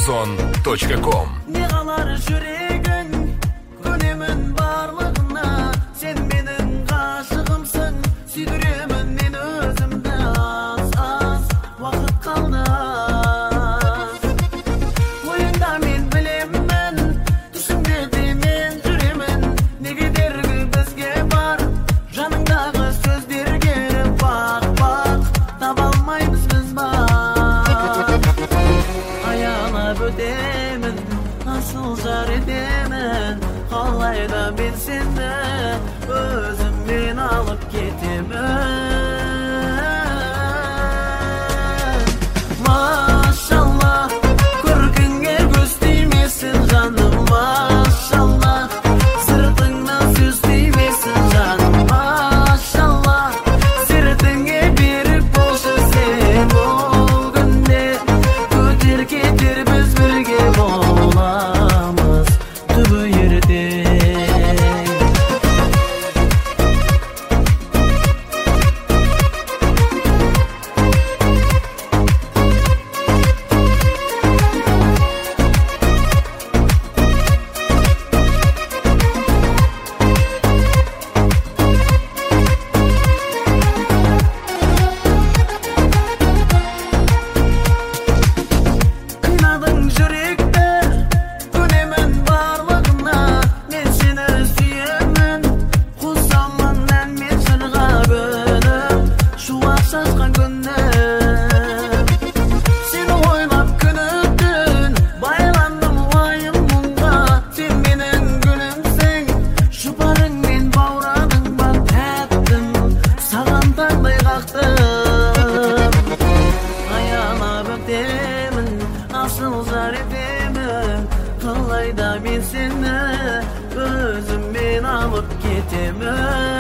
Ozon.com. Ne kalar yüreğin, gönlümün varlığına. Sen benim aşığımsın, sürdüremem men özümde. Az vakit kaldı. Oyunda men bilemen, düşümde de men yüreğimin. Ne gidergi bizge var, janыңдағы сөздерге bak, tabalmayız biz bak. Ayağına ödemin, nasıl jar edemin. Қалайда ben seni özümden alıp ketemin. Maşallah, көркіңе көз тимесін жаным. Maşallah, сыртыңнан сөз тимесін жаным. Maşallah, сертіңе берік болшы сен. Бұл күнде көтер кетер біз бірге боламыз түбі ерте. Қинадың жүректі, көнемін барлығына. Мен сені сүйемін, қусамын ән мен жырға бөліп. Шуақ шашқан күнім, сені ойлап күні-түн байландым уайым мұңға. Сен менің гүлімсің, жұпарыңмен баурадың ба тәттім, саған таңдай қақтым. Ayağına öptemin, asıl jar edemin. Қалайда ben seni özümden alıp ketemin.